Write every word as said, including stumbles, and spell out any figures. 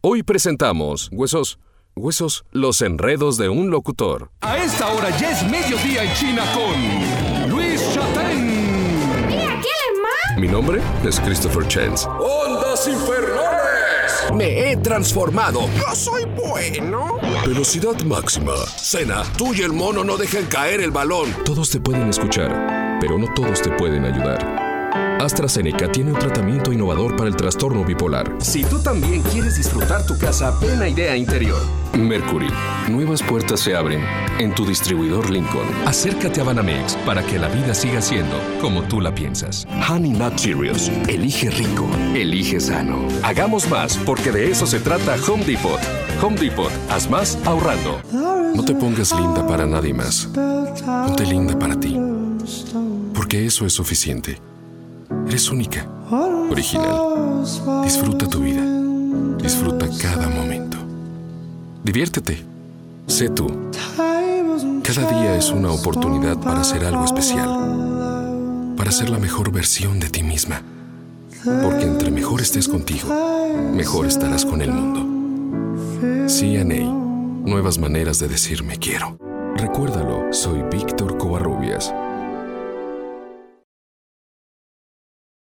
Hoy presentamos Huesos, Huesos, los enredos de un locutor. A esta hora ya es mediodía en China con Luis Chatén. Mira, ¿qué alemán? Mi nombre es Christopher Chance. ¡Ondas infernales! Me he transformado. ¡Yo soy bueno! Velocidad máxima. Cena, tú y el mono no dejan caer el balón. Todos te pueden escuchar, pero no todos te pueden ayudar. AstraZeneca tiene un tratamiento innovador para el trastorno bipolar. Si tú también quieres disfrutar tu casa, ven a Idea Interior. Mercury. Nuevas puertas se abren en tu distribuidor Lincoln. Acércate a Banamex para que la vida siga siendo como tú la piensas. Honey Nut Cheerios. Elige rico. Elige sano. Hagamos más porque de eso se trata Home Depot. Home Depot. Haz más ahorrando. No te pongas linda para nadie más. Ponte linda para ti. Porque eso es suficiente. Eres única, original. Disfruta tu vida. Disfruta cada momento. Diviértete. Sé tú. Cada día es una oportunidad para hacer algo especial. Para ser la mejor versión de ti misma. Porque entre mejor estés contigo, mejor estarás con el mundo. C N A. Nuevas maneras de decir me quiero. Recuérdalo, soy Víctor Covarrubias.